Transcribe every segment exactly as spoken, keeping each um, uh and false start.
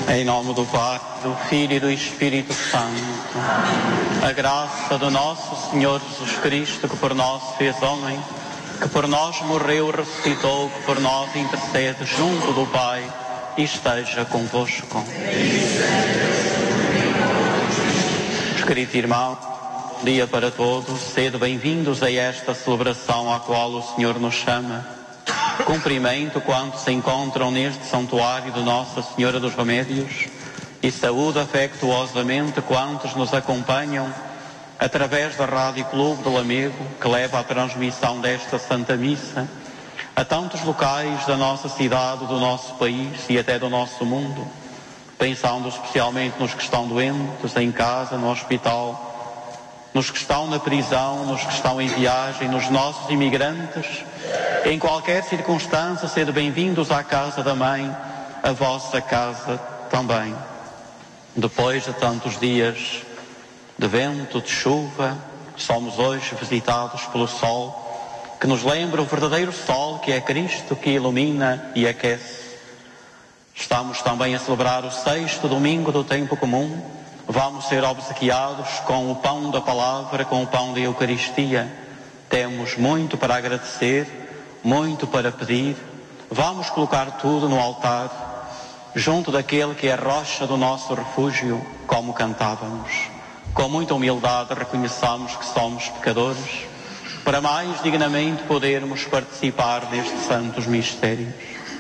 Em nome do Pai, do Filho e do Espírito Santo. A graça do nosso Senhor Jesus Cristo, que por nós fez homem, que por nós morreu, ressuscitou, que por nós intercede junto do Pai, e esteja convosco. Meus queridos irmãos, bom dia para todos, sede bem-vindos a esta celebração à qual o Senhor nos chama. Cumprimento quantos se encontram neste santuário de Nossa Senhora dos Remédios e saúdo afetuosamente quantos nos acompanham através da Rádio Clube do Lamego, que leva a transmissão desta Santa Missa a tantos locais da nossa cidade, do nosso país e até do nosso mundo, pensando especialmente nos que estão doentes, em casa, no hospital, nos que estão na prisão, nos que estão em viagem, nos nossos imigrantes. Em qualquer circunstância, sede bem-vindos à casa da Mãe, a vossa casa também. Depois de tantos dias de vento, de chuva, somos hoje visitados pelo sol, que nos lembra o verdadeiro sol, que é Cristo, que ilumina e aquece. Estamos também a celebrar o sexto domingo do tempo comum. Vamos ser obsequiados com o pão da palavra, com o pão da Eucaristia. Temos muito para agradecer, muito para pedir. Vamos colocar tudo no altar, junto daquele que é a rocha do nosso refúgio, como cantávamos. Com muita humildade reconheçamos que somos pecadores, para mais dignamente podermos participar destes santos mistérios.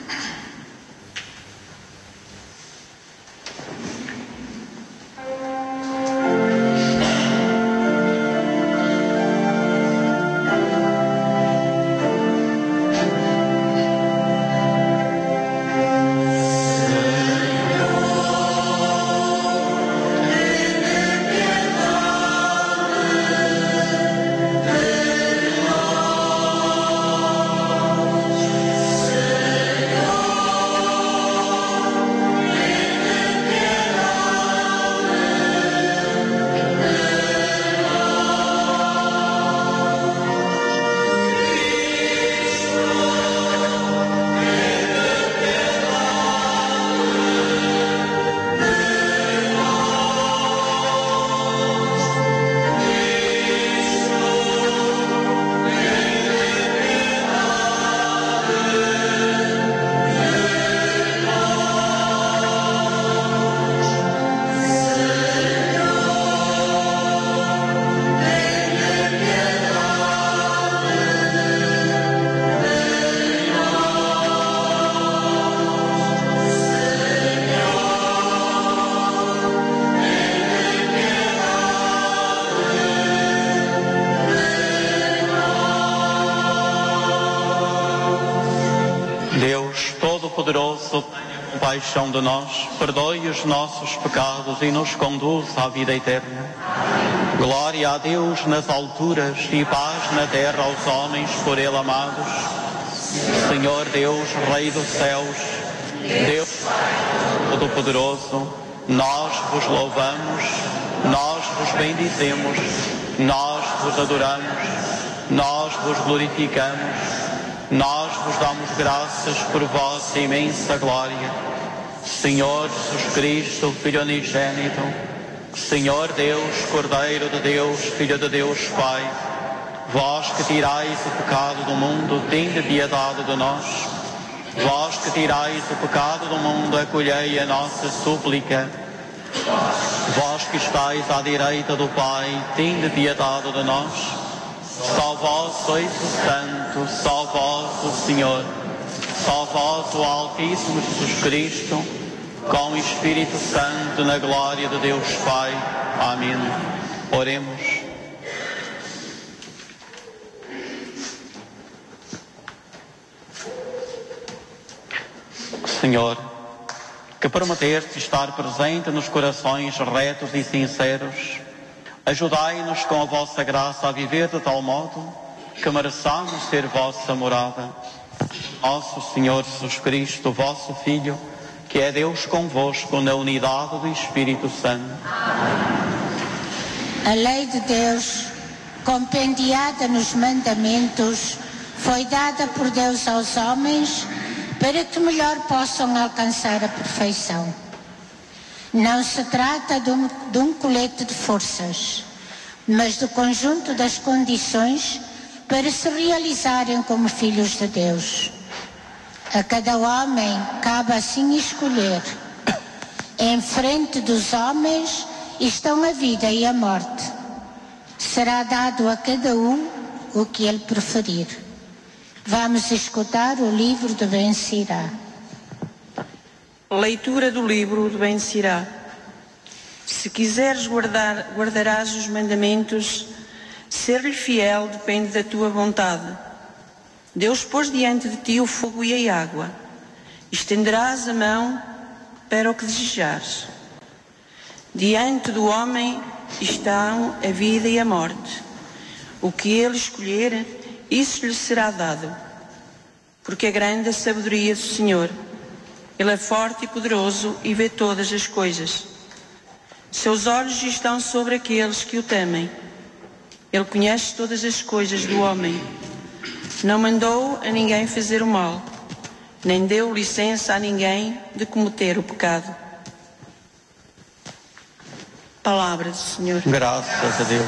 Compaixão de nós, perdoe os nossos pecados e nos conduz à vida eterna. Glória a Deus nas alturas e paz na terra aos homens por Ele amados. Senhor Deus, Rei dos céus, Deus Todo-Poderoso, nós vos louvamos, nós vos bendizemos, nós vos adoramos, nós vos glorificamos, nós vos damos graças por vossa imensa glória. Senhor Jesus Cristo, Filho unigênito, Senhor Deus, Cordeiro de Deus, Filho de Deus Pai, vós que tirais o pecado do mundo, tende piedade de nós. Vós que tirais o pecado do mundo, acolhei a nossa súplica. Vós que estáis à direita do Pai, tende piedade de nós. Só vós sois o Santo, só vós o Senhor, só vós o Altíssimo Jesus Cristo, com o Espírito Santo, na glória de Deus Pai. Amém. Oremos. Senhor, que prometeste estar presente nos corações retos e sinceros, ajudai-nos com a vossa graça a viver de tal modo que mereçamos ser vossa morada. Nosso Senhor Jesus Cristo, vosso Filho, que é Deus convosco na unidade do Espírito Santo. A lei de Deus, compendiada nos mandamentos, foi dada por Deus aos homens para que melhor possam alcançar a perfeição. Não se trata de um, de um colete de forças, mas do conjunto das condições para se realizarem como filhos de Deus. A cada homem cabe assim escolher. Em frente dos homens estão a vida e a morte. Será dado a cada um o que ele preferir. Vamos escutar o livro de Ben Sirá. Leitura do livro de Ben Sirá. Se quiseres guardar, guardarás os mandamentos. Ser-lhe fiel depende da tua vontade. Deus pôs diante de ti o fogo e a água. Estenderás a mão para o que desejares. Diante do homem estão a vida e a morte. O que ele escolher, isso lhe será dado. Porque é grande a sabedoria do Senhor. Ele é forte e poderoso e vê todas as coisas. Seus olhos estão sobre aqueles que o temem. Ele conhece todas as coisas do homem. Não mandou a ninguém fazer o mal, nem deu licença a ninguém de cometer o pecado. Palavra do Senhor. Graças a Deus.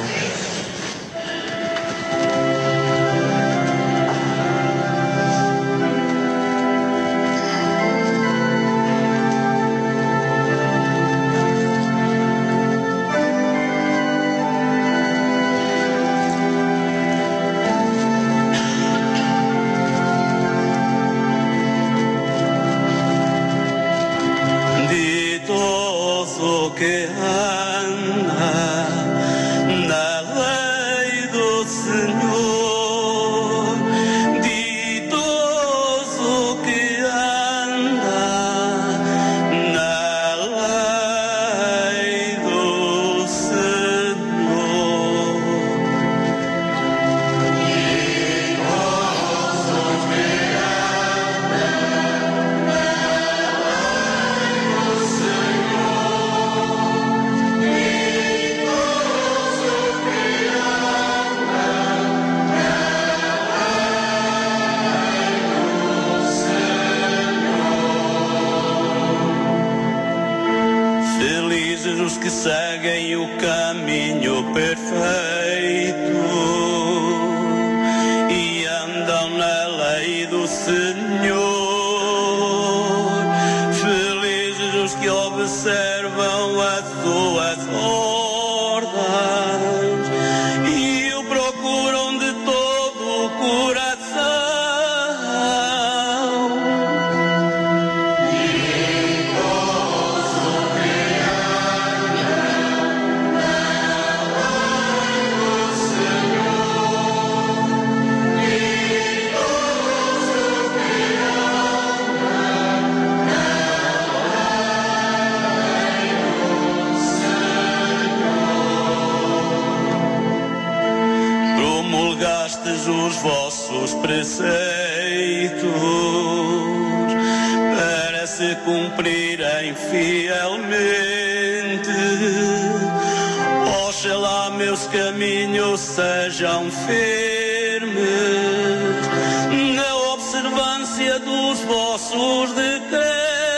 Que anda na lei do Senhor, ditoso que anda na lei do Senhor, ditoso que anda na lei do Senhor. Felizes os que seguem o caminho perfeito e andam na lei do Senhor. Felizes os que observam as suas ordens e o procuram de todo o coração. Promulgastes os vossos preceitos para se cumprirem fielmente. Oxalá meus caminhos sejam firmes na observância dos vossos decretos.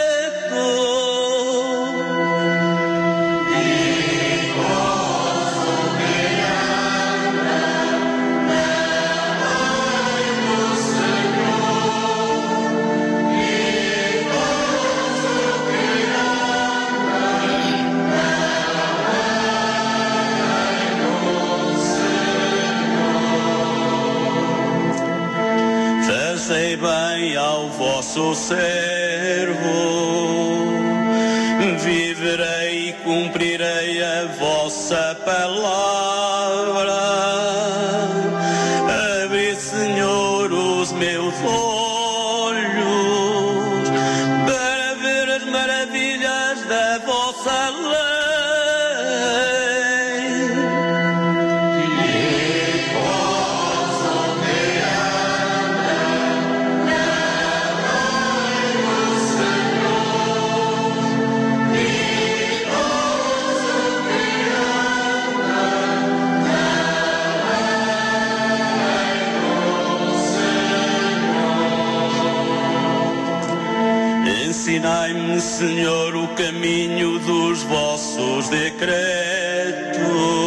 Fazei bem ao vosso servo, viverei e cumprirei a vossa palavra. Abri, Senhor, os meus olhos para ver as maravilhas da vossa lei. Ensinai-me, Senhor, o no caminho dos vossos decretos,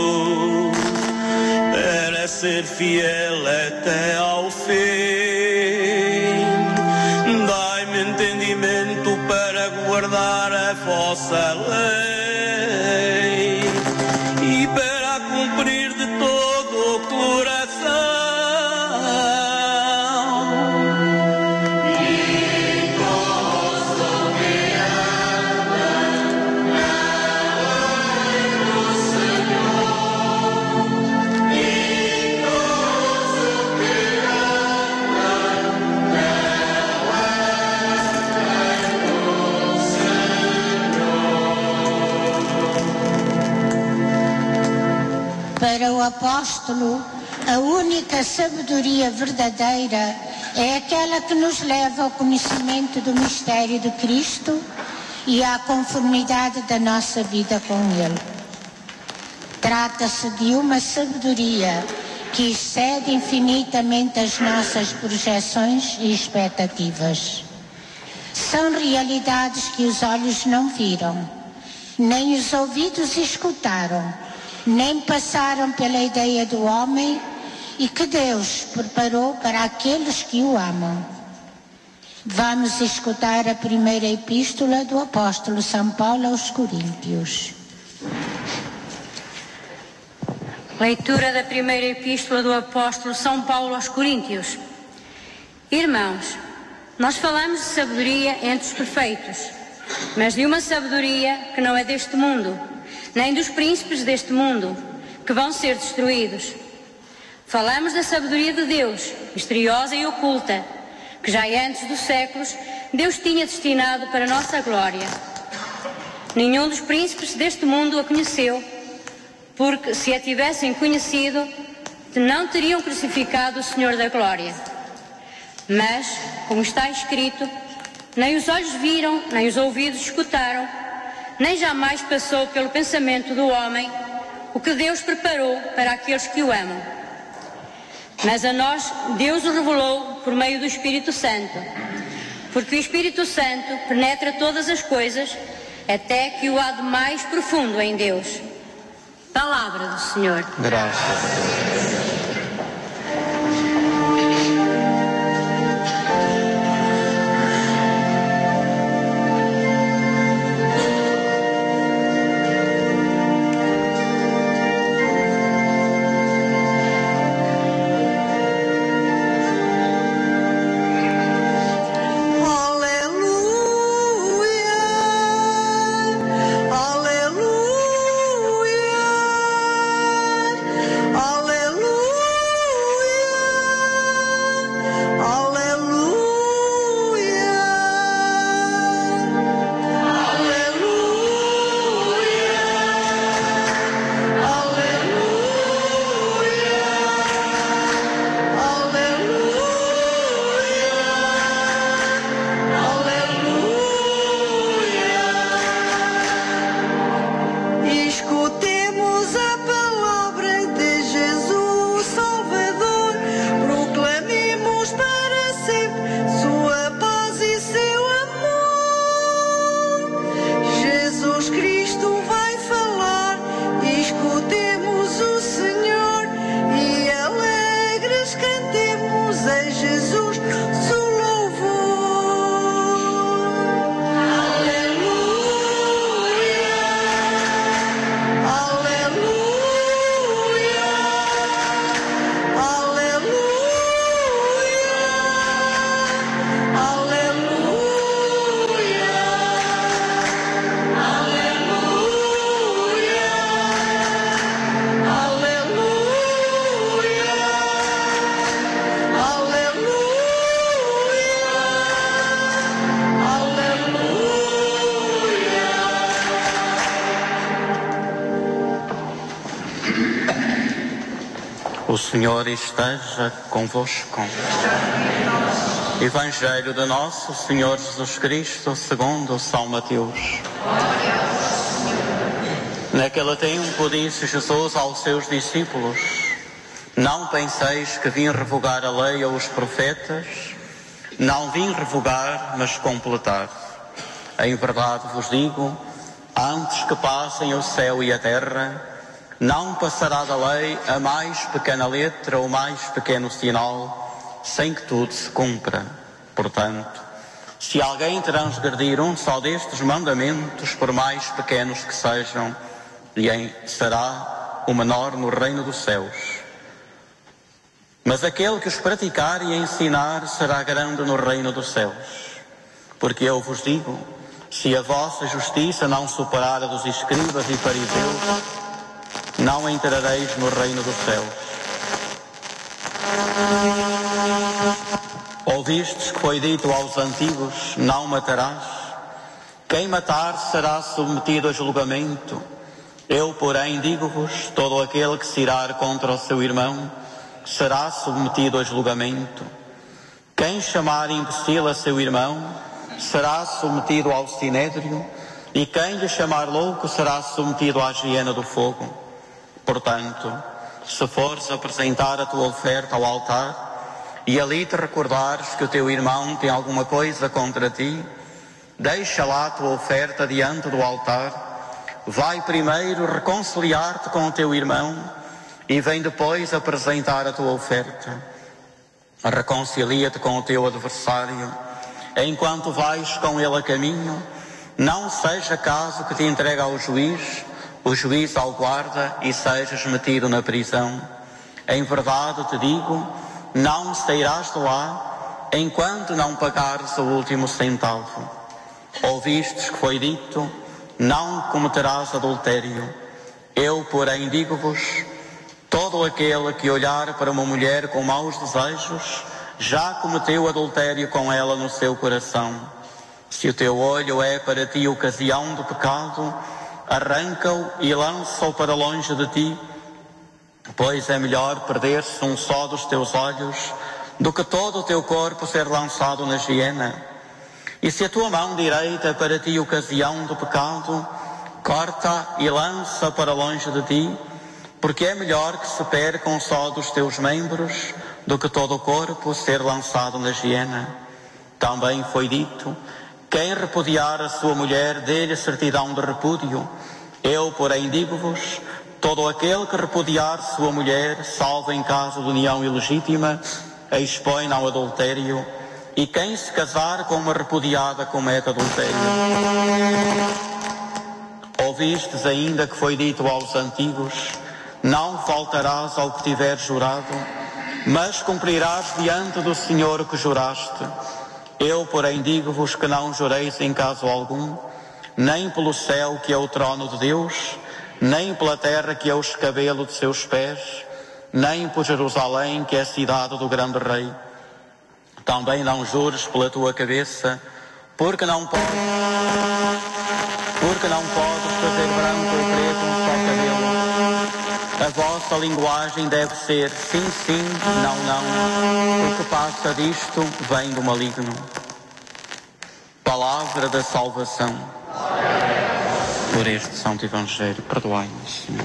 para ser fiel até ao fim. Dai-me entendimento para guardar a vossa lei e para cumprir de todo o coração. Para o apóstolo, a única sabedoria verdadeira é aquela que nos leva ao conhecimento do mistério de Cristo e à conformidade da nossa vida com Ele. Trata-se de uma sabedoria que excede infinitamente as nossas projeções e expectativas. São realidades que os olhos não viram, nem os ouvidos escutaram, nem passaram pela ideia do homem e que Deus preparou para aqueles que o amam. Vamos escutar a primeira epístola do apóstolo São Paulo aos Coríntios. Leitura da primeira epístola do apóstolo São Paulo aos Coríntios. Irmãos, nós falamos de sabedoria entre os perfeitos, mas de uma sabedoria que não é deste mundo, nem dos príncipes deste mundo, que vão ser destruídos. Falamos da sabedoria de Deus, misteriosa e oculta, que já antes dos séculos Deus tinha destinado para a nossa glória. Nenhum dos príncipes deste mundo a conheceu, porque se a tivessem conhecido, não teriam crucificado o Senhor da glória. Mas, como está escrito, nem os olhos viram, nem os ouvidos escutaram, nem jamais passou pelo pensamento do homem o que Deus preparou para aqueles que o amam. Mas a nós Deus o revelou por meio do Espírito Santo, porque o Espírito Santo penetra todas as coisas, até que o há de mais profundo em Deus. Palavra do Senhor. Graças a Deus. O Senhor esteja convosco. Evangelho de nosso Senhor Jesus Cristo segundo São Mateus. Naquele tempo disse Jesus aos seus discípulos: Não penseis que vim revogar a lei ou os profetas. Não vim revogar, mas completar. Em verdade vos digo, antes que passem o céu e a terra, não passará da lei a mais pequena letra ou mais pequeno sinal, sem que tudo se cumpra. Portanto, se alguém transgredir um só destes mandamentos, por mais pequenos que sejam, lhe será o menor no reino dos céus. Mas aquele que os praticar e ensinar será grande no reino dos céus. Porque eu vos digo, se a vossa justiça não superar a dos escribas e fariseus, não entrareis no reino dos céus. Ouvistes que foi dito aos antigos, não matarás. Quem matar será submetido a julgamento. Eu, porém, digo-vos, todo aquele que se irar contra o seu irmão será submetido a julgamento. Quem chamar imbecil a seu irmão será submetido ao sinédrio, e quem lhe chamar louco será submetido à hiena do fogo. Portanto, se fores apresentar a tua oferta ao altar, e ali te recordares que o teu irmão tem alguma coisa contra ti, deixa lá a tua oferta diante do altar, vai primeiro reconciliar-te com o teu irmão, e vem depois apresentar a tua oferta. Reconcilia-te com o teu adversário, enquanto vais com ele a caminho, não seja caso que te entregue ao juiz, o juiz ao guarda, e sejas metido na prisão. Em verdade te digo, não sairás de lá, enquanto não pagares o último centavo. Ouvistes que foi dito, não cometerás adultério. Eu, porém, digo-vos, todo aquele que olhar para uma mulher com maus desejos, já cometeu adultério com ela no seu coração. Se o teu olho é para ti ocasião de pecado, arranca-o e lança-o para longe de ti, pois é melhor perder-se um só dos teus olhos do que todo o teu corpo ser lançado na hiena. E se a tua mão direita é para ti ocasião de pecado, corta e lança para longe de ti, porque é melhor que se perca um só dos teus membros do que todo o corpo ser lançado na hiena. Também foi dito, quem repudiar a sua mulher, dê-lhe certidão de repúdio. Eu, porém, digo-vos, todo aquele que repudiar sua mulher, salvo em caso de união ilegítima, a expõe ao adultério, e quem se casar com uma repudiada comete adultério. Ouvistes ainda que foi dito aos antigos, não faltarás ao que tiveres jurado, mas cumprirás diante do Senhor que juraste. Eu, porém, digo-vos que não jureis em caso algum, nem pelo céu, que é o trono de Deus, nem pela terra, que é o escabelo de seus pés, nem por Jerusalém, que é a cidade do grande rei. Também não jures pela tua cabeça, porque não podes, porque não podes fazer branco ou preto um só cabelo. A vossa linguagem deve ser sim, sim, não, não. O que passa disto vem do maligno. Palavra da salvação. Por este Santo Evangelho, perdoai-nos, Senhor.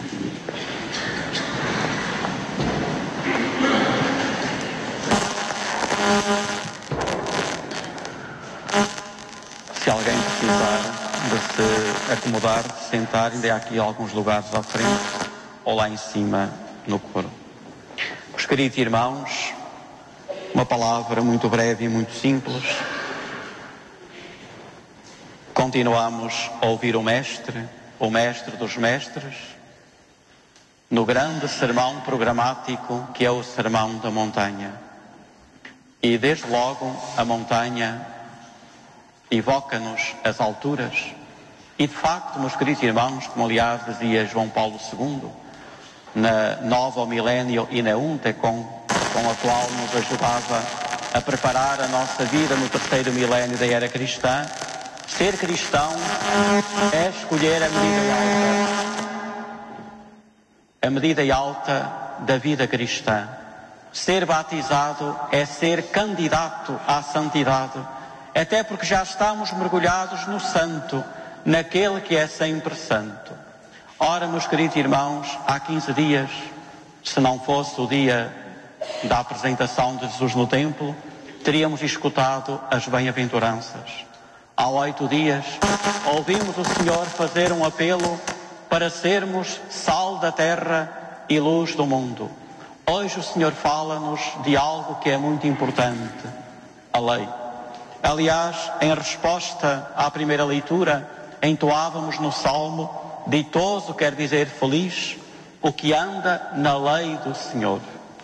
Se alguém precisar de se acomodar, de sentar, ainda há aqui alguns lugares à frente ou lá em cima no coro. Meus queridos irmãos, uma palavra muito breve e muito simples. Continuamos a ouvir o Mestre, o Mestre dos Mestres, no grande sermão programático que é o Sermão da Montanha. E desde logo a montanha evoca-nos as alturas. E de facto, meus queridos irmãos, como aliás dizia João Paulo segundo, na Nova Milênio e na Unte, com, com a qual nos ajudava a preparar a nossa vida no terceiro milénio da era cristã, ser cristão é escolher a medida alta, a medida alta da vida cristã. Ser batizado é ser candidato à santidade, até porque já estamos mergulhados no santo, naquele que é sempre santo. Ora, meus queridos irmãos, há quinze dias, se não fosse o dia da apresentação de Jesus no templo, teríamos escutado as bem-aventuranças. Há oito dias ouvimos o Senhor fazer um apelo para sermos sal da terra e luz do mundo. Hoje o Senhor fala-nos de algo que é muito importante, a lei. Aliás, em resposta à primeira leitura, entoávamos no Salmo: ditoso quer dizer feliz o que anda na lei do Senhor.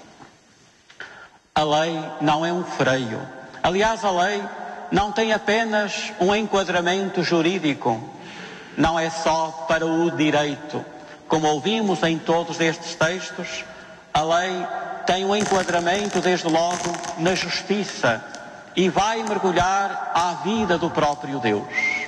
A lei não é um freio. Aliás, a lei não tem apenas um enquadramento jurídico, não é só para o direito. Como ouvimos em todos estes textos, a lei tem um enquadramento desde logo na justiça e vai mergulhar à vida do próprio Deus.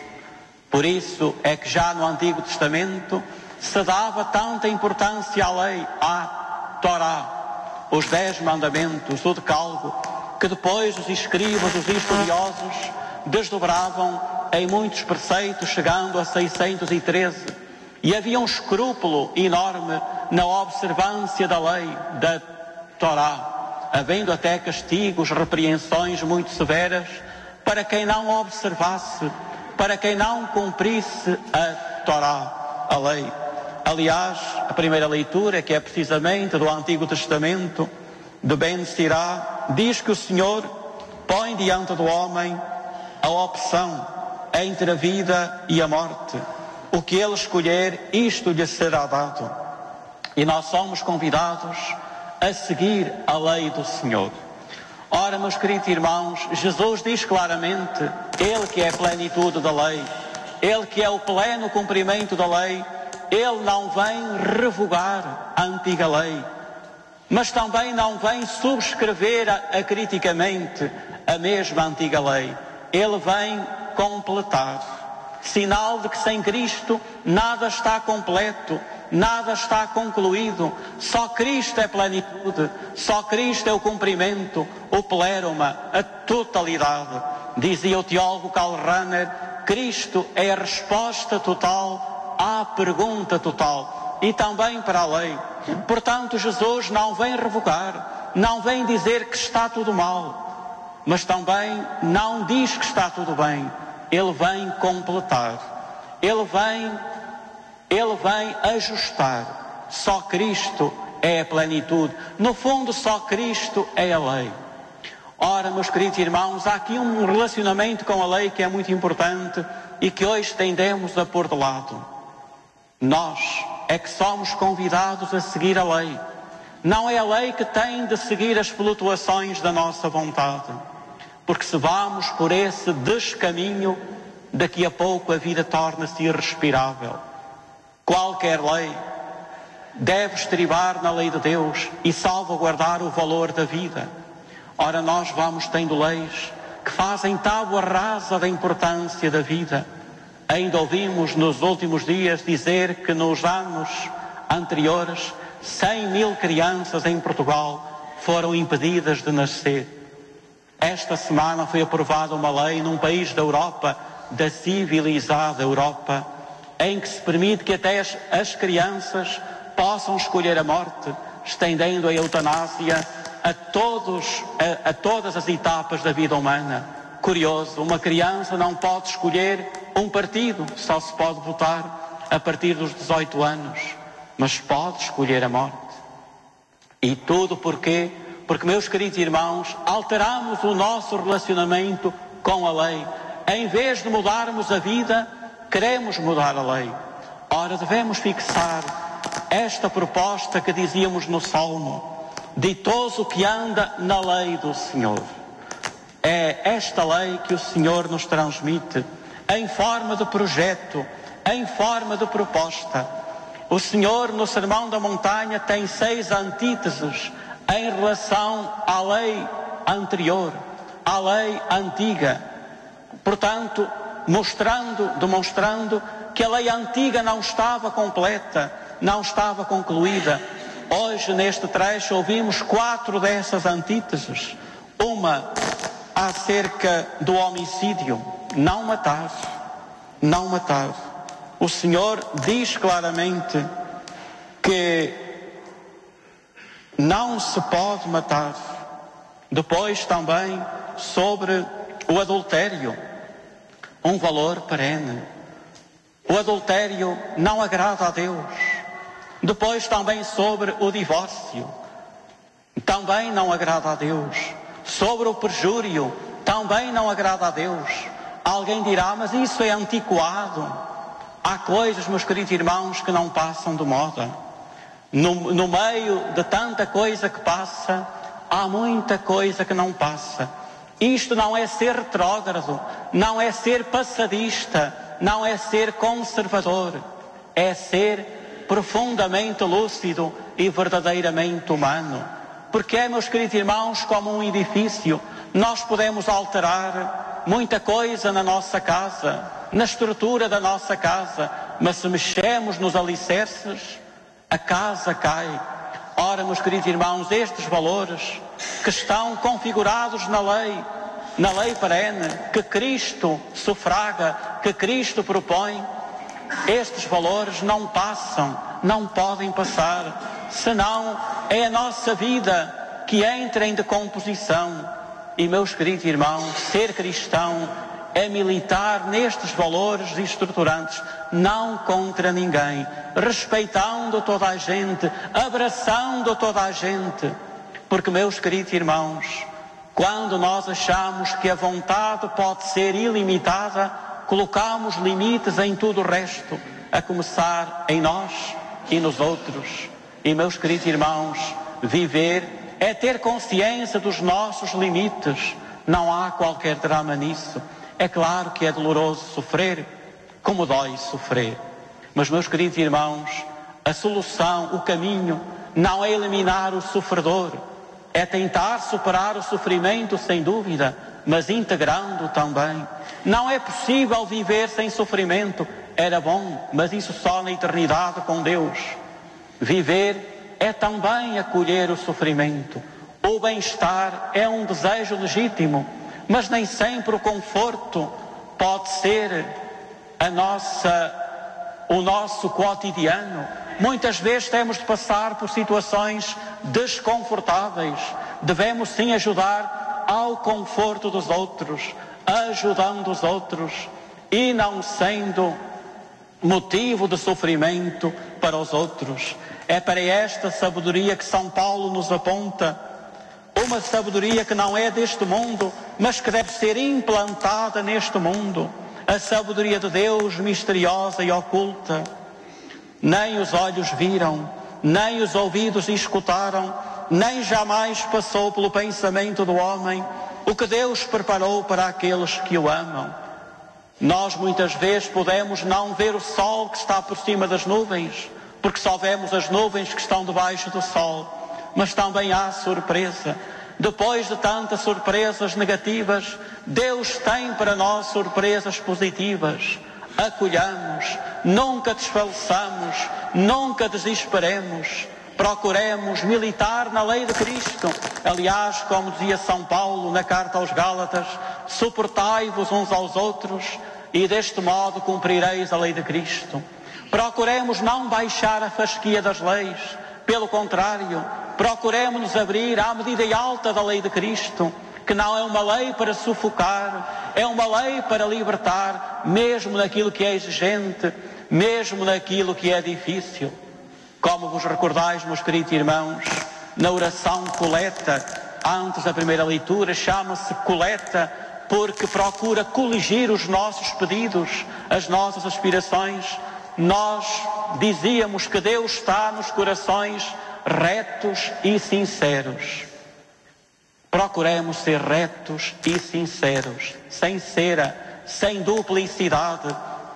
Por isso é que já no Antigo Testamento se dava tanta importância à lei, à Torá, os dez mandamentos, o decálogo, que depois os escribas, os estudiosos, desdobravam em muitos preceitos, chegando a seiscentos e treze. E havia um escrúpulo enorme na observância da lei, da Torá, havendo até castigos, repreensões muito severas para quem não observasse, para quem não cumprisse a Torá, a lei. Aliás, a primeira leitura, que é precisamente do Antigo Testamento, de Ben Sirá, diz que o Senhor põe diante do homem a opção entre a vida e a morte. O que ele escolher, isto lhe será dado. E nós somos convidados a seguir a lei do Senhor. Ora, meus queridos irmãos, Jesus diz claramente, Ele que é a plenitude da lei, Ele que é o pleno cumprimento da lei, Ele não vem revogar a antiga lei, mas também não vem subscrever acriticamente a mesma antiga lei. Ele vem completar, sinal de que sem Cristo nada está completo, nada está concluído. Só Cristo é plenitude, só Cristo é o cumprimento, o pleroma, a totalidade. Dizia o teólogo Karl Rahner, Cristo é a resposta total à pergunta total e também para a lei. Portanto, Jesus não vem revogar, não vem dizer que está tudo mal, mas também não diz que está tudo bem. Ele vem completar, Ele vem, Ele vem ajustar. Só Cristo é a plenitude. No fundo, só Cristo é a lei. Ora, meus queridos irmãos, há aqui um relacionamento com a lei que é muito importante e que hoje tendemos a pôr de lado. Nós é que somos convidados a seguir a lei. Não é a lei que tem de seguir as flutuações da nossa vontade. Porque se vamos por esse descaminho, daqui a pouco a vida torna-se irrespirável. Qualquer lei deve estribar na lei de Deus e salvaguardar o valor da vida. Ora, nós vamos tendo leis que fazem tábua rasa da importância da vida. Ainda ouvimos nos últimos dias dizer que nos anos anteriores cem mil crianças em Portugal foram impedidas de nascer. Esta semana foi aprovada uma lei num país da Europa, da civilizada Europa, em que se permite que até as, as crianças possam escolher a morte, estendendo a eutanásia a, todos, a, a todas as etapas da vida humana. Curioso, uma criança não pode escolher um partido, só se pode votar a partir dos dezoito anos, mas pode escolher a morte. E tudo porquê? Porque, meus queridos irmãos, alteramos o nosso relacionamento com a lei. Em vez de mudarmos a vida, queremos mudar a lei. Ora, devemos fixar esta proposta que dizíamos no Salmo: ditoso que anda na lei do Senhor. É esta lei que o Senhor nos transmite em forma de projeto, em forma de proposta. O Senhor, no Sermão da Montanha, tem seis antíteses em relação à lei anterior, à lei antiga. Portanto, mostrando, demonstrando que a lei antiga não estava completa, não estava concluída. Hoje, neste trecho, ouvimos quatro dessas antíteses. Uma acerca do homicídio: não matar, não matar. O Senhor diz claramente que não se pode matar. Depois também sobre o adultério. um valor perene. O adultério não agrada a Deus. Depois também sobre o divórcio, também não agrada a Deus. Sobre o perjúrio, também não agrada a Deus. Alguém dirá, mas isso é antiquado. Há coisas, meus queridos irmãos, que não passam de moda. No, no meio de tanta coisa que passa, há muita coisa que não passa. Isto não é ser retrógrado, não é ser passadista, não é ser conservador, é ser profundamente lúcido e verdadeiramente humano. Porque é, meus queridos irmãos, como um edifício, nós podemos alterar muita coisa na nossa casa, na estrutura da nossa casa, mas se mexemos nos alicerces, a casa cai. Ora, meus queridos irmãos, estes valores que estão configurados na lei, na lei perene, que Cristo sufraga, que Cristo propõe, estes valores não passam, não podem passar, senão é a nossa vida que entra em decomposição. E, meus queridos irmãos, ser cristão é militar nestes valores estruturantes, não contra ninguém, respeitando toda a gente, abraçando toda a gente. Porque, meus queridos irmãos, quando nós achamos que a vontade pode ser ilimitada, colocamos limites em tudo o resto, a começar em nós e nos outros. E, meus queridos irmãos, viver é ter consciência dos nossos limites. Não há qualquer drama nisso. É claro que é doloroso sofrer, como dói sofrer. Mas, meus queridos irmãos, a solução, o caminho, não é eliminar o sofredor, é tentar superar o sofrimento, sem dúvida, mas integrando também. Não é possível viver sem sofrimento. Era bom, mas isso só na eternidade com Deus. Viver é também acolher o sofrimento. O bem-estar é um desejo legítimo, mas nem sempre o conforto pode ser a nossa, o nosso cotidiano. Muitas vezes temos de passar por situações desconfortáveis. Devemos sim ajudar ao conforto dos outros, ajudando os outros e não sendo motivo de sofrimento para os outros. É para esta sabedoria que São Paulo nos aponta, uma sabedoria que não é deste mundo, mas que deve ser implantada neste mundo, a sabedoria de Deus misteriosa e oculta. Nem os olhos viram, nem os ouvidos escutaram, nem jamais passou pelo pensamento do homem o que Deus preparou para aqueles que o amam. Nós muitas vezes podemos não ver o sol que está por cima das nuvens, porque só vemos as nuvens que estão debaixo do sol, mas também há surpresa. Depois de tantas surpresas negativas, Deus tem para nós surpresas positivas. Acolhamos, nunca desfaleçamos, nunca desesperemos, procuremos militar na lei de Cristo. Aliás, como dizia São Paulo na carta aos Gálatas, suportai-vos uns aos outros e deste modo cumprireis a lei de Cristo. Procuremos não baixar a fasquia das leis, pelo contrário, procuremos nos abrir à medida alta da lei de Cristo, que não é uma lei para sufocar, é uma lei para libertar, mesmo naquilo que é exigente, mesmo naquilo que é difícil. Como vos recordais, meus queridos irmãos, na oração coleta, antes da primeira leitura, chama-se coleta porque procura coligir os nossos pedidos, as nossas aspirações. Nós dizíamos que Deus está nos corações retos e sinceros. Procuremos ser retos e sinceros, sem cera, sem duplicidade.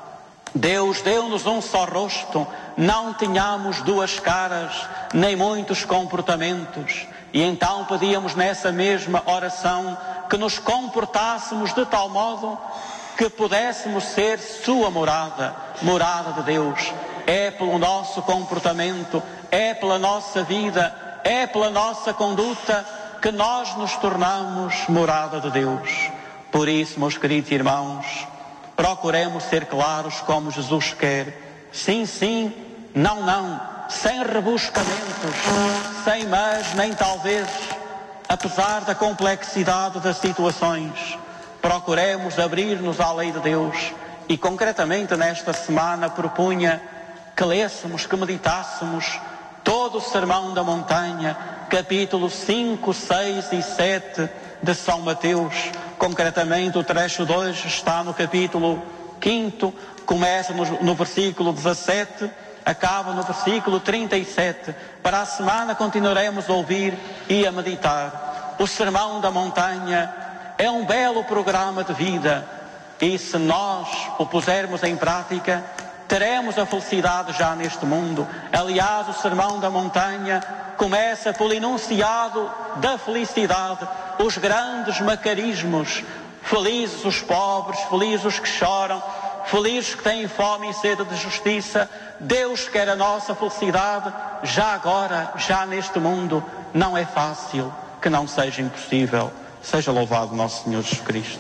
Deus deu-nos um só rosto, não tínhamos duas caras, nem muitos comportamentos. E então pedíamos nessa mesma oração que nos comportássemos de tal modo que pudéssemos ser sua morada, morada de Deus. É pelo nosso comportamento, é pela nossa vida, é pela nossa conduta que nós nos tornamos morada de Deus. Por isso, meus queridos irmãos, procuremos ser claros como Jesus quer. Sim, sim, não, não, sem rebuscamentos, sem mas nem talvez, apesar da complexidade das situações. procuremos abrir-nos à lei de Deus e concretamente nesta semana propunha que lêssemos, que meditássemos todo o Sermão da Montanha, capítulos cinco, seis e sete de São Mateus. Concretamente o trecho de hoje está no capítulo quinto, começa no, no versículo dezassete, acaba no versículo trinta e sete. Para a semana continuaremos a ouvir e a meditar. O Sermão da Montanha é um belo programa de vida e se nós o pusermos em prática, teremos a felicidade já neste mundo. Aliás, o Sermão da Montanha começa pelo enunciado da felicidade, os grandes macarismos. Felizes os pobres, felizes os que choram, felizes que têm fome e sede de justiça. Deus quer a nossa felicidade já agora, já neste mundo. Não é fácil, que não seja impossível. Seja louvado nosso Senhor Jesus Cristo.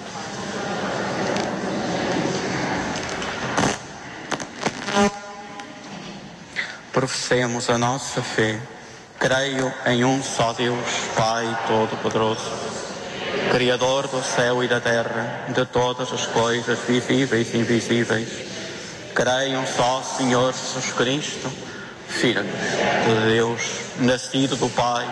Professemos a nossa fé. Creio em um só Deus, Pai Todo-Poderoso, Criador do céu e da terra, de todas as coisas visíveis e invisíveis. Creio em um só Senhor Jesus Cristo, Filho de Deus, nascido do Pai,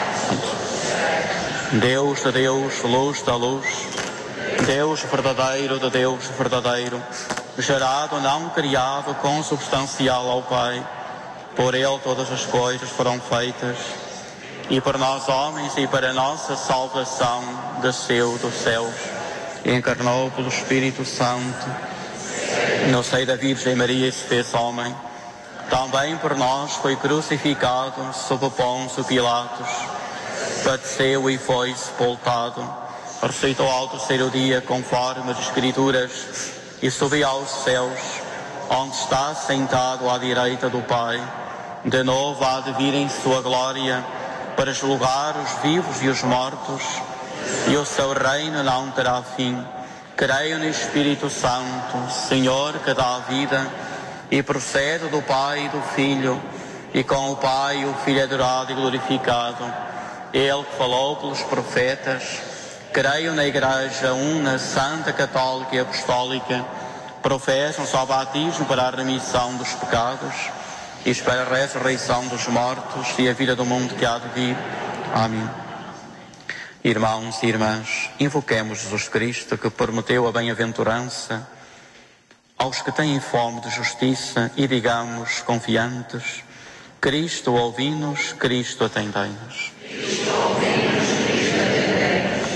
Deus de Deus, luz da luz, Deus verdadeiro de Deus verdadeiro, gerado, não criado, consubstancial ao Pai. Por Ele todas as coisas foram feitas, e por nós homens e para a nossa salvação desceu dos céus, e encarnou pelo Espírito Santo, no seio da Virgem Maria e se fez homem. Também por nós foi crucificado sob Pôncio Pilatos, padeceu e foi sepultado, ressuscitou ao terceiro dia conforme as Escrituras, e subiu aos céus, onde está sentado à direita do Pai. De novo há de vir em sua glória para julgar os vivos e os mortos, e o seu reino não terá fim. Creio no Espírito Santo, Senhor que dá a vida, e procede do Pai e do Filho, e com o Pai e o Filho adorado e glorificado. Ele que falou pelos profetas. Creio na Igreja una, Santa, Católica e Apostólica. Professo um só batismo para a remissão dos pecados, e espero a ressurreição dos mortos e a vida do mundo que há de vir. Amém. Irmãos e irmãs, invoquemos Jesus Cristo, que prometeu a bem-aventurança aos que têm fome de justiça, e digamos confiantes: Cristo, ouvi-nos, Cristo, atendei-nos. Cristo, ouvi-nos, Cristo, atendei-nos.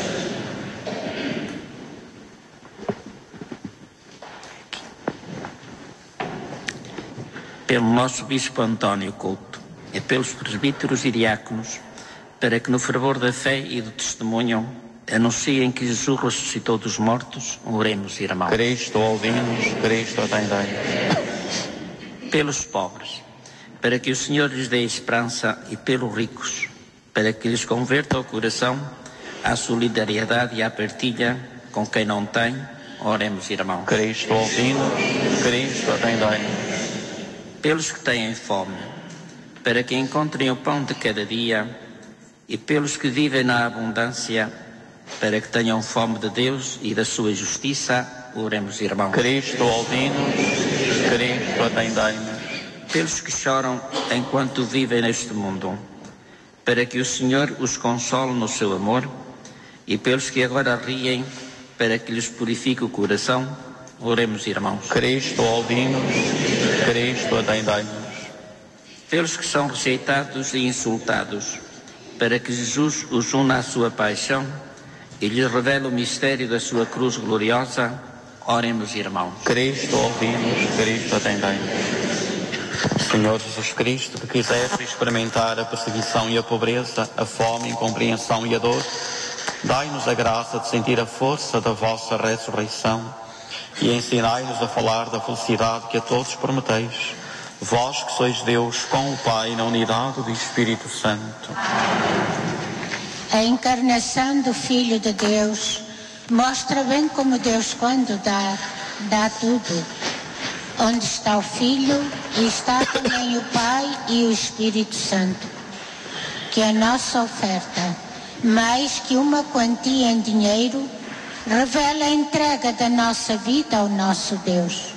Pelo nosso Bispo António Couto e pelos presbíteros e diáconos, para que no fervor da fé e do testemunho anunciem que Jesus ressuscitou dos mortos, oremos, irmãos. Cristo, ouvi-nos, Cristo, atendei-nos. Pelos pobres, para que o Senhor lhes dê esperança, e pelos ricos, para que lhes converta o coração à solidariedade e à partilha com quem não tem, oremos, irmãos. Cristo, ouvi-nos, Cristo, atendei-nos. Pelos que têm fome, para que encontrem o pão de cada dia, e pelos que vivem na abundância, para que tenham fome de Deus e da sua justiça, oremos, irmãos. Cristo, ouvi-nos, Cristo, atendei-nos. Pelos que choram enquanto vivem neste mundo, para que o Senhor os console no seu amor, e pelos que agora riem, para que lhes purifique o coração, oremos, irmãos. Cristo, ouvi-nos, Cristo, atendei-nos. Pelos que são rejeitados e insultados, para que Jesus os una à sua paixão e lhes revele o mistério da sua cruz gloriosa, oremos, irmãos. Cristo, ouvi-nos, Cristo, atendei-nos. Senhor Jesus Cristo, que quiseste experimentar a perseguição e a pobreza, a fome, a incompreensão e a dor, dai-nos a graça de sentir a força da vossa ressurreição, e ensinai-nos a falar da felicidade que a todos prometeis, vós que sois Deus com o Pai na unidade do Espírito Santo. A encarnação do Filho de Deus mostra bem como Deus, quando dá, dá tudo. Onde está o Filho, e está também o Pai e o Espírito Santo. Que a nossa oferta, mais que uma quantia em dinheiro, revela a entrega da nossa vida ao nosso Deus.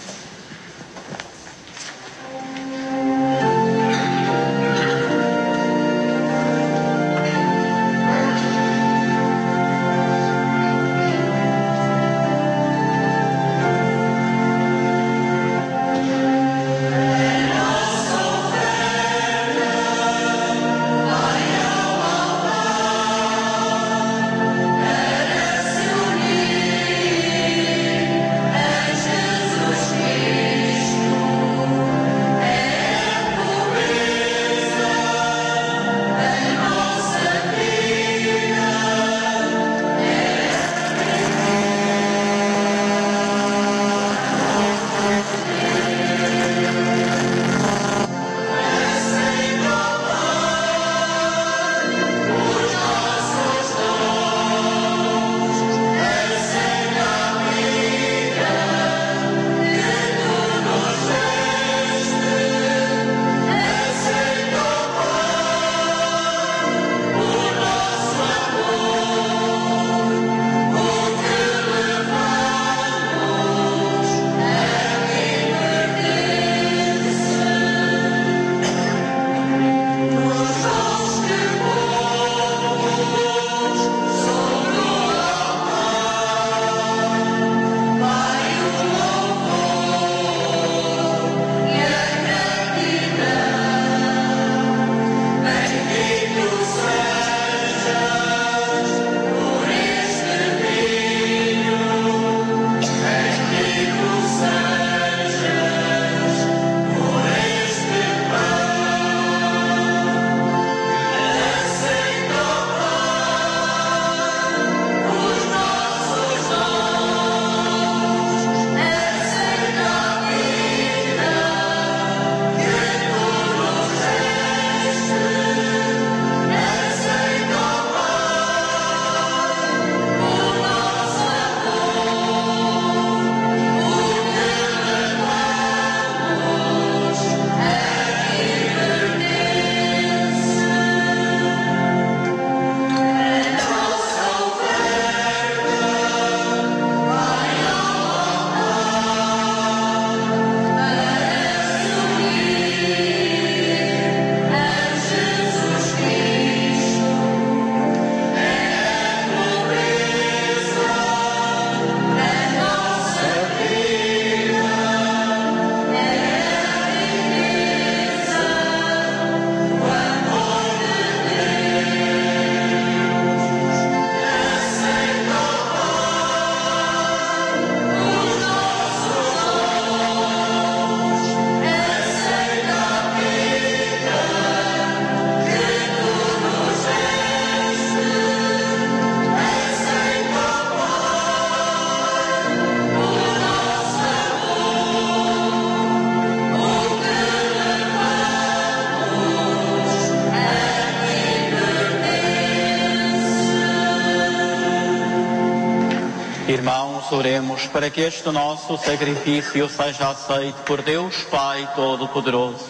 Irmãos, oremos para que este nosso sacrifício seja aceito por Deus Pai Todo-Poderoso.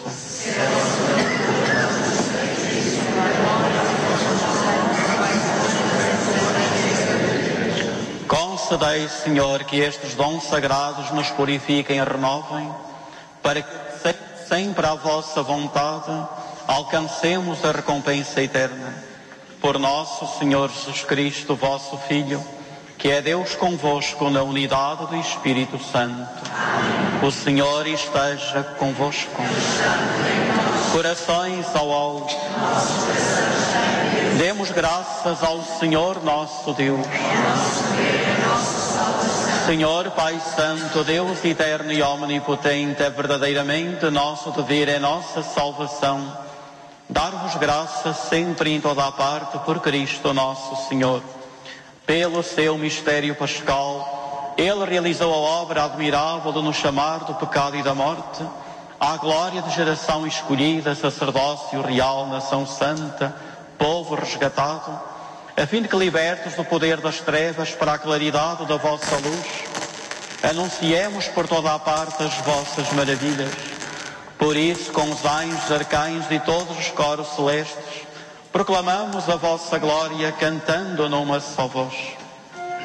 Concedei, Senhor, que estes dons sagrados nos purifiquem e renovem, para que, sempre à vossa vontade, alcancemos a recompensa eterna. Por nosso Senhor Jesus Cristo, vosso Filho, que é Deus convosco na unidade do Espírito Santo. O Senhor esteja convosco. Corações ao alto. Demos graças ao Senhor nosso Deus. Senhor Pai Santo, Deus eterno e omnipotente, é verdadeiramente nosso dever, é nossa salvação, dar-vos graças sempre e em toda a parte por Cristo nosso Senhor. Pelo seu mistério pascal, Ele realizou a obra admirável de nos chamar do pecado e da morte, à glória de geração escolhida, sacerdócio real, nação santa, povo resgatado, a fim de que, libertos do poder das trevas para a claridade da vossa luz, anunciemos por toda a parte as vossas maravilhas. Por isso, com os anjos, arcanjos e todos os coros celestes, proclamamos a vossa glória, cantando numa só voz.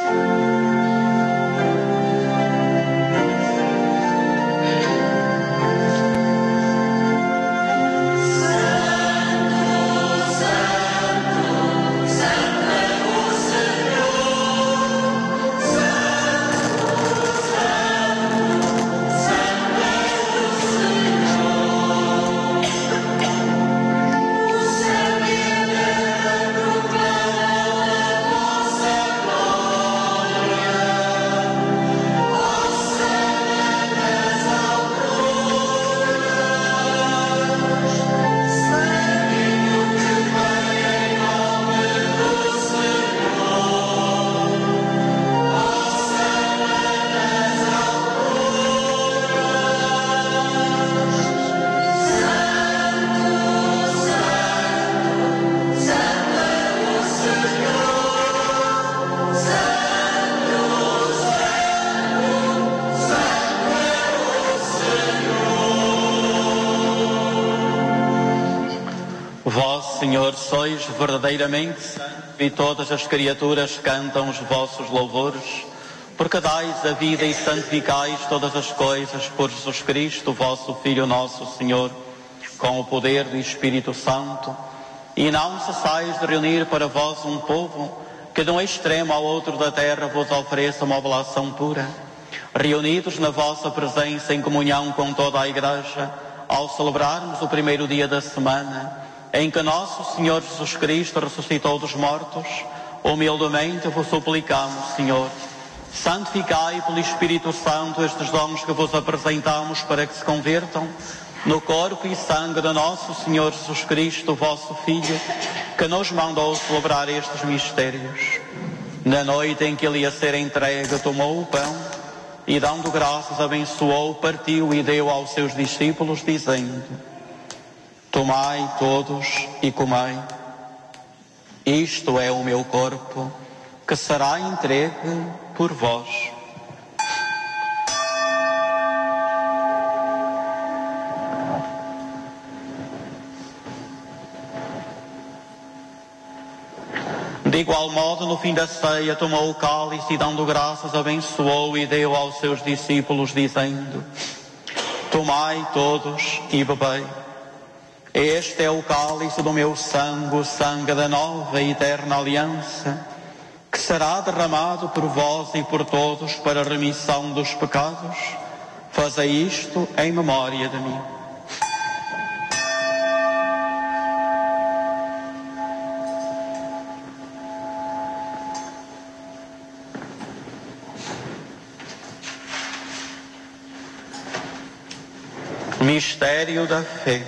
Senhor, sois verdadeiramente santo e todas as criaturas cantam os vossos louvores, porque dais a vida e santificais todas as coisas por Jesus Cristo, vosso Filho nosso Senhor, com o poder do Espírito Santo, e não cessais de reunir para vós um povo que de um extremo ao outro da terra vos ofereça uma oblação pura, reunidos na vossa presença em comunhão com toda a Igreja, ao celebrarmos o primeiro dia da semana, em que nosso Senhor Jesus Cristo ressuscitou dos mortos, humildemente vos suplicamos, Senhor, santificai pelo Espírito Santo estes dons que vos apresentamos para que se convertam no corpo e sangue de nosso Senhor Jesus Cristo, vosso Filho, que nos mandou celebrar estes mistérios. Na noite em que ele ia ser entregue, tomou o pão e, dando graças, abençoou, partiu e deu aos seus discípulos, dizendo: tomai todos e comei. Isto é o meu corpo, que será entregue por vós. De igual modo, no fim da ceia, tomou o cálice e, dando graças, abençoou e deu aos seus discípulos, dizendo: tomai todos e bebei. Este é o cálice do meu sangue, o sangue da nova e eterna aliança, que será derramado por vós e por todos para a remissão dos pecados. Fazei isto em memória de mim. Mistério da fé.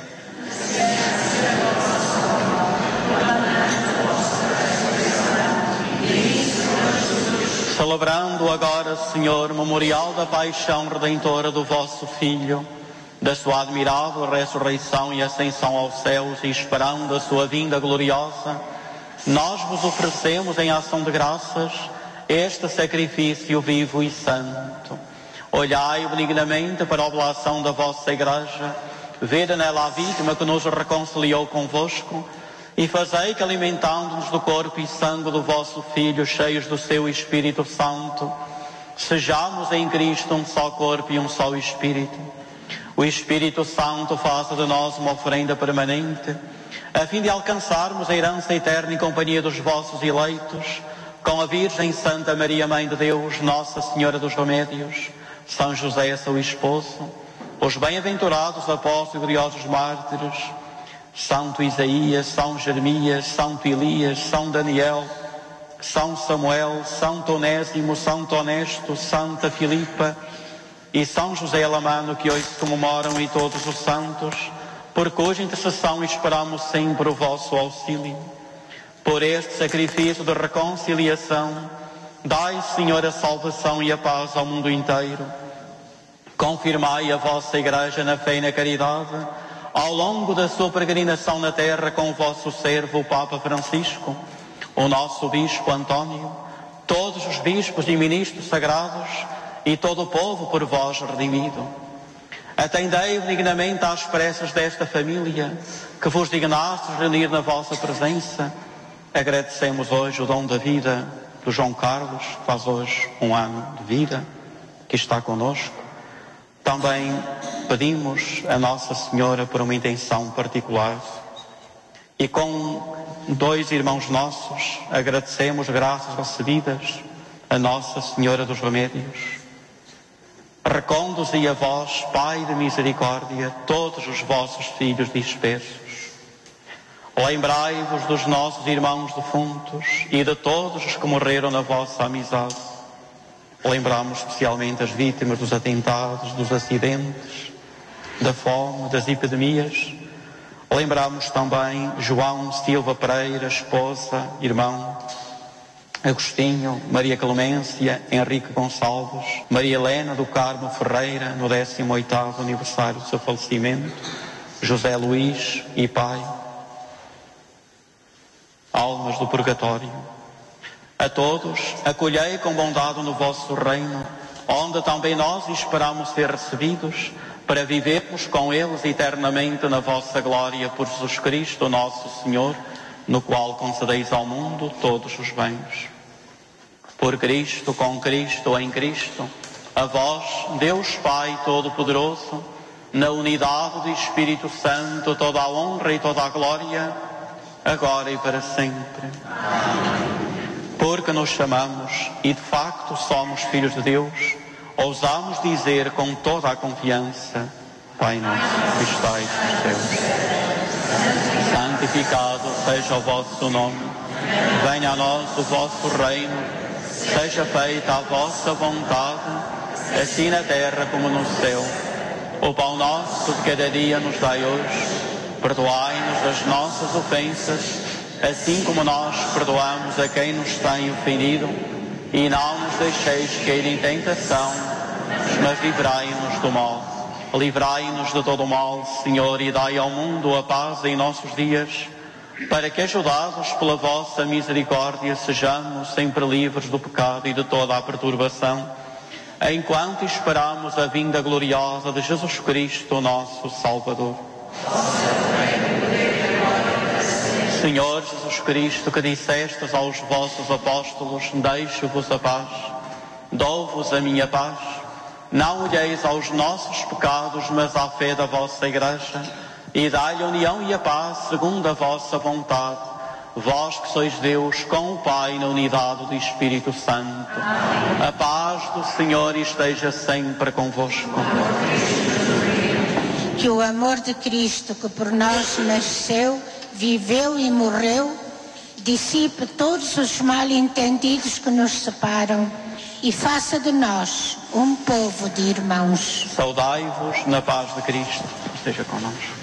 Celebrando agora, Senhor, memorial da paixão redentora do vosso Filho, da sua admirável ressurreição e ascensão aos céus, e esperando a sua vinda gloriosa, nós vos oferecemos em ação de graças este sacrifício vivo e santo. Olhai benignamente para a oblação da vossa Igreja, vede nela a vítima que nos reconciliou convosco, e fazei que, alimentando-nos do corpo e sangue do vosso Filho, cheios do seu Espírito Santo, sejamos em Cristo um só corpo e um só Espírito. O Espírito Santo faça de nós uma oferenda permanente, a fim de alcançarmos a herança eterna em companhia dos vossos eleitos, com a Virgem Santa Maria, Mãe de Deus, Nossa Senhora dos Remédios, São José, seu esposo, os bem-aventurados apóstolos e gloriosos mártires, Santo Isaías, São Jeremias, Santo Elias, São Daniel, São Samuel, Santo Onésimo, Santo Honesto, Santa Filipa e São José Lamano, que hoje se comemoram, e todos os santos, por cuja intercessão esperamos sempre o vosso auxílio. Por este sacrifício de reconciliação, dai, Senhor, a salvação e a paz ao mundo inteiro. Confirmai a vossa Igreja na fé e na caridade, ao longo da sua peregrinação na terra, com o vosso servo, o Papa Francisco, o nosso Bispo António, todos os bispos e ministros sagrados e todo o povo por vós redimido. Atendei benignamente às preces desta família, que vos dignastes reunir na vossa presença. Agradecemos hoje o dom da vida do João Carlos, que faz hoje um ano de vida, que está connosco. Também pedimos a Nossa Senhora por uma intenção particular. E com dois irmãos nossos agradecemos graças recebidas a Nossa Senhora dos Remédios. Reconduzi a vós, Pai de misericórdia, todos os vossos filhos dispersos. Lembrai-vos dos nossos irmãos defuntos e de todos os que morreram na vossa amizade. Lembramos especialmente as vítimas dos atentados, dos acidentes, da fome, das epidemias. Lembramos também João Silva Pereira, esposa, irmão, Agostinho, Maria Clemência, Henrique Gonçalves, Maria Helena do Carmo Ferreira, no décimo oitavo aniversário do seu falecimento, José Luís e pai. Almas do purgatório, a todos acolhei com bondade no vosso reino, onde também nós esperamos ser recebidos, para vivermos com eles eternamente na vossa glória, por Jesus Cristo, nosso Senhor, no qual concedeis ao mundo todos os bens. Por Cristo, com Cristo, em Cristo, a vós, Deus Pai Todo-Poderoso, na unidade do Espírito Santo, toda a honra e toda a glória, agora e para sempre. Porque nos chamamos e de facto somos filhos de Deus, ousamos dizer com toda a confiança: Pai nosso que estais nos céus, santificado seja o vosso nome, venha a nós o vosso reino, seja feita a vossa vontade, assim na terra como no céu. O pão nosso de cada dia nos dai hoje, perdoai-nos as nossas ofensas, assim como nós perdoamos a quem nos tem ofendido, e não nos deixeis cair em tentação, mas livrai-nos do mal. Livrai-nos de todo o mal, Senhor, e dai ao mundo a paz em nossos dias, para que, ajudados pela vossa misericórdia, sejamos sempre livres do pecado e de toda a perturbação, enquanto esperamos a vinda gloriosa de Jesus Cristo, nosso Salvador. Senhor Jesus Cristo, que dissestes aos vossos apóstolos: deixo-vos a paz, dou-vos a minha paz. Não olheis aos nossos pecados, mas à fé da vossa Igreja, e dai-lhe a união e a paz segundo a vossa vontade. Vós que sois Deus, com o Pai, na unidade do Espírito Santo. A paz do Senhor esteja sempre convosco. Que o amor de Cristo, que por nós nasceu, viveu e morreu, dissipe todos os mal-entendidos que nos separam e faça de nós um povo de irmãos. Saudai-vos na paz de Cristo. Esteja connosco.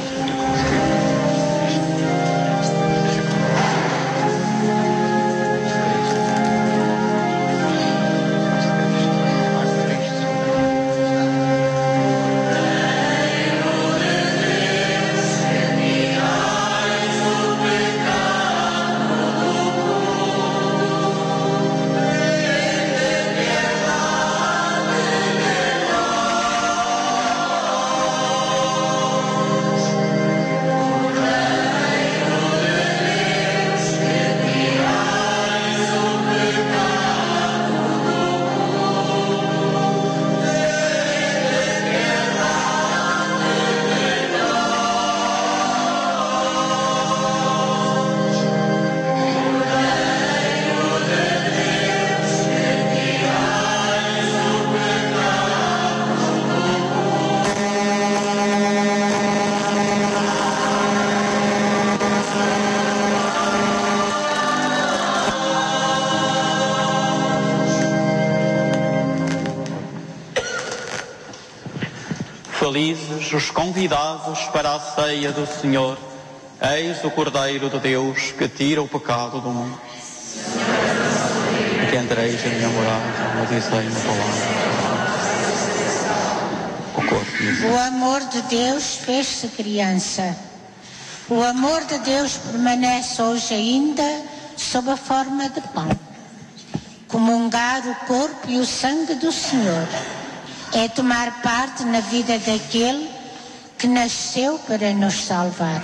Felizes os convidados para a ceia do Senhor. Eis o Cordeiro de Deus que tira o pecado do mundo. Que entreis a minha morada, mas dizei uma palavra. O corpo. O amor de Deus fez-se criança. O amor de Deus permanece hoje ainda sob a forma de pão. Comungar o corpo e o sangue do Senhor é tomar parte na vida daquele que nasceu para nos salvar.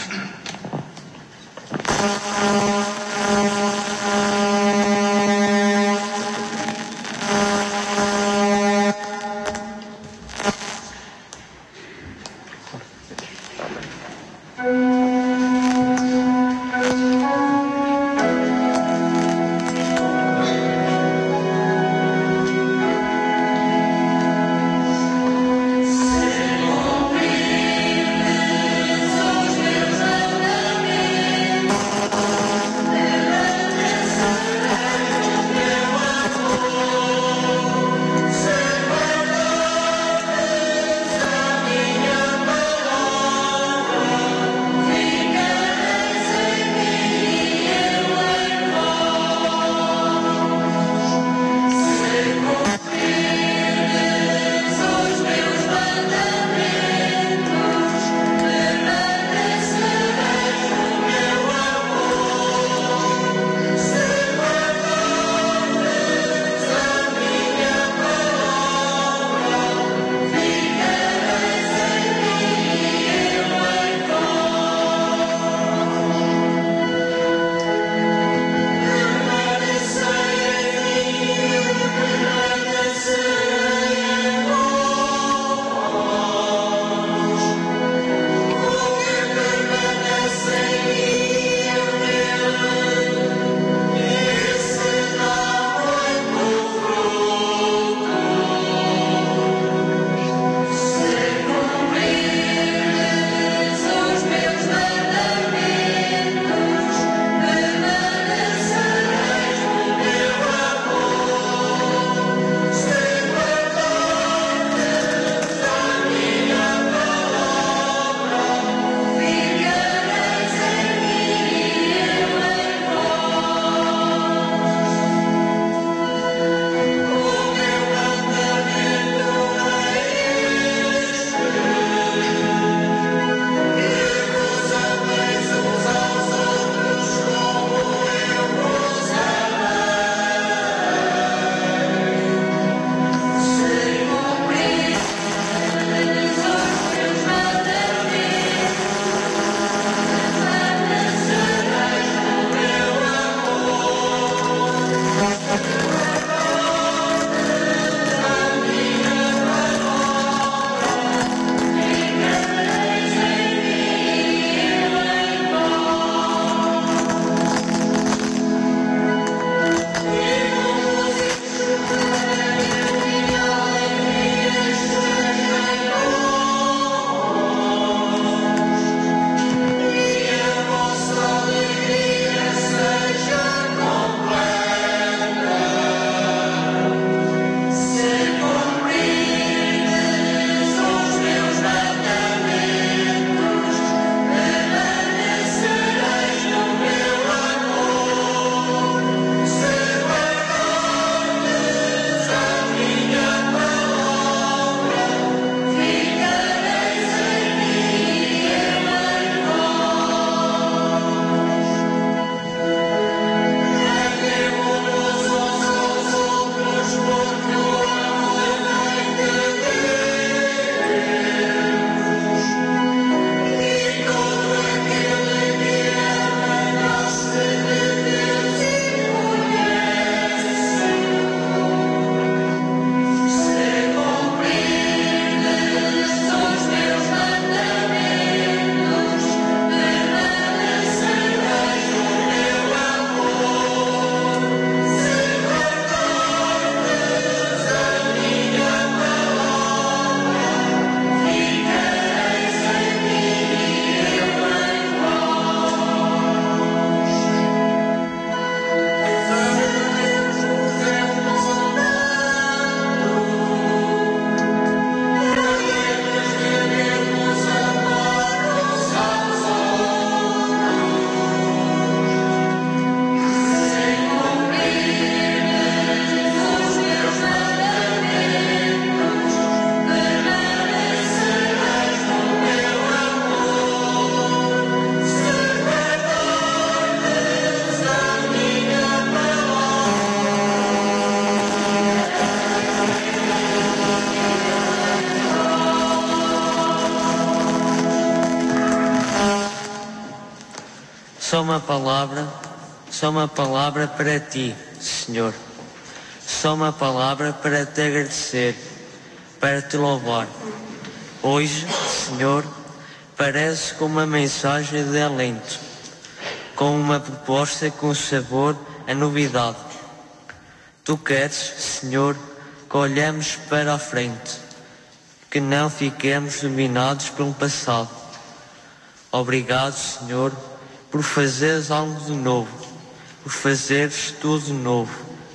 Só uma palavra, só uma palavra para ti, Senhor. Só uma palavra para te agradecer, para te louvar. Hoje, Senhor, parece como uma mensagem de alento, com uma proposta com sabor a novidade. Tu queres, Senhor, que olhemos para a frente, que não fiquemos dominados pelo passado. Obrigado, Senhor, por fazeres algo de novo, por fazeres tudo novo.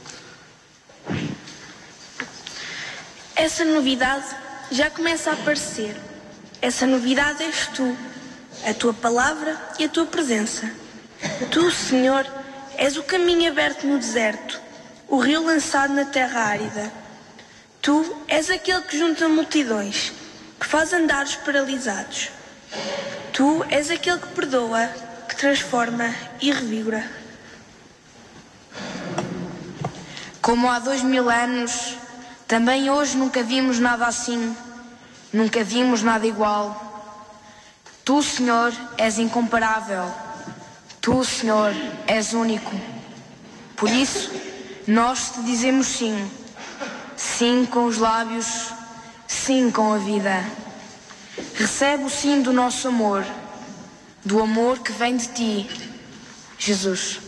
Essa novidade já começa a aparecer. Essa novidade és tu, a tua palavra e a tua presença. Tu, Senhor, és o caminho aberto no deserto, o rio lançado na terra árida. Tu és aquele que junta multidões, que faz andar os paralisados. Tu és aquele que perdoa, que transforma e revigora. Como há dois mil anos, também hoje nunca vimos nada assim, nunca vimos nada igual. Tu, Senhor, és incomparável. Tu, Senhor, és único. Por isso, nós te dizemos sim. Sim com os lábios, sim com a vida. Recebe o sim do nosso amor, do amor que vem de ti, Jesus.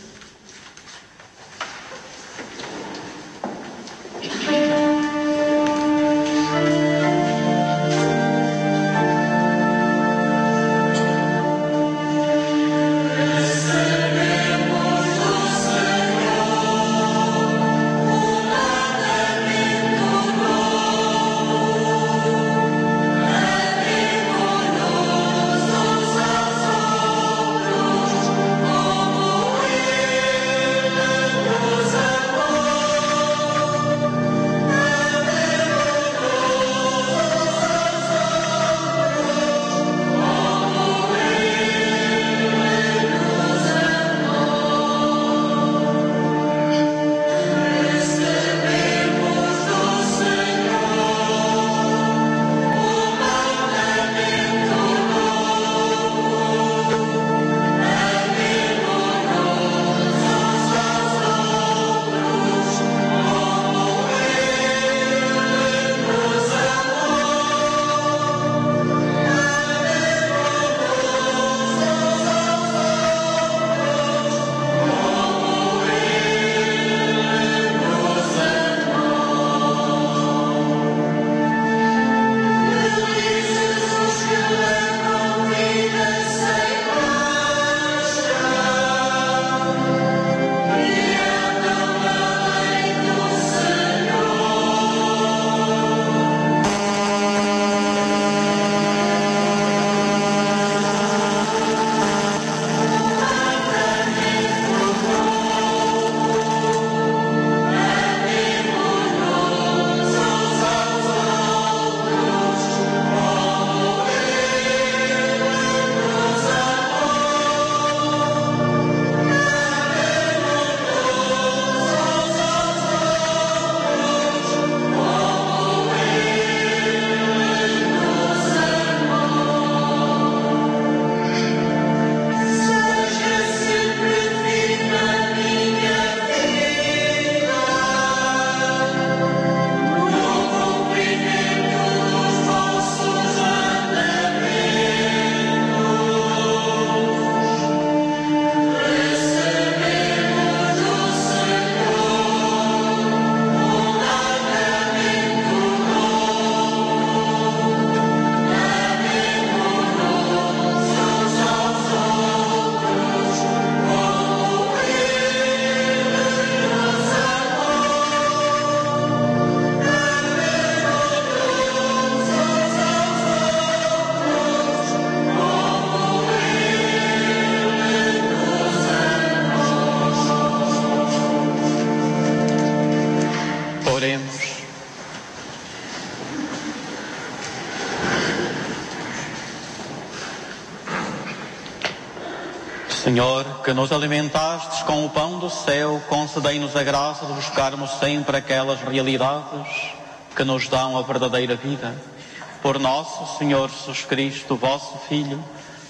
Senhor, que nos alimentastes com o pão do céu, concedei-nos a graça de buscarmos sempre aquelas realidades que nos dão a verdadeira vida. Por nosso Senhor Jesus Cristo, vosso Filho,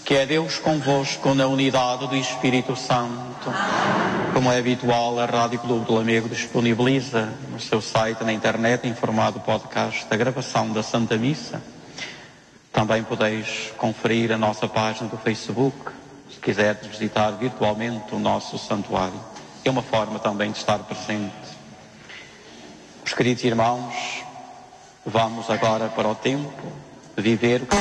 que é Deus convosco na unidade do Espírito Santo. Como é habitual, a Rádio Clube do Lamego disponibiliza no seu site, na internet, em formato podcast, a gravação da Santa Missa. Também podeis conferir a nossa página do Facebook, se quiseres visitar virtualmente o nosso santuário. É uma forma também de estar presente. Meus queridos irmãos, vamos agora para o tempo de viver o que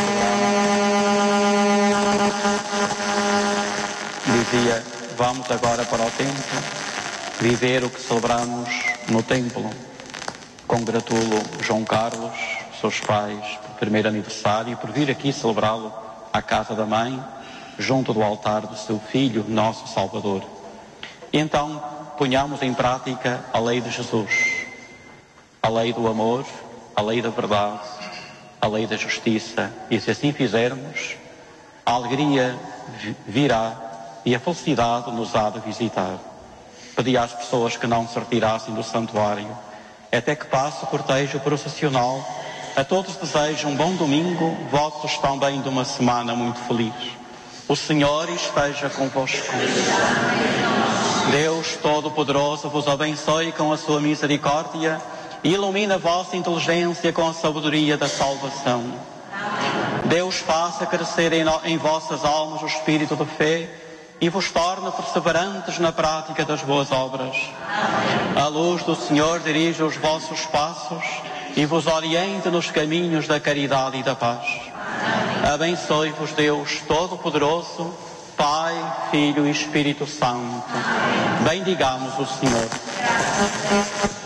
Dizia, vamos agora para o templo, viver o que celebramos no templo. Congratulo João Carlos, seus pais, pelo primeiro aniversário, por vir aqui celebrá-lo à casa da mãe, junto do altar do seu filho, nosso Salvador. E então, ponhamos em prática a lei de Jesus, a lei do amor, a lei da verdade, a lei da justiça. E se assim fizermos, a alegria virá e a felicidade nos há de visitar. Pedi às pessoas que não se retirassem do santuário, até que passe o cortejo processional. A todos desejo um bom domingo, votos também de uma semana muito feliz. O Senhor esteja convosco. Deus Todo-Poderoso vos abençoe com a sua misericórdia e ilumine a vossa inteligência com a sabedoria da salvação. Deus faça crescer em, no, em vossas almas o espírito de fé e vos torne perseverantes na prática das boas obras. A luz do Senhor dirija os vossos passos e vos oriente nos caminhos da caridade e da paz. Abençoe-vos Deus Todo-Poderoso, Pai, Filho e Espírito Santo. Bendigamos o Senhor.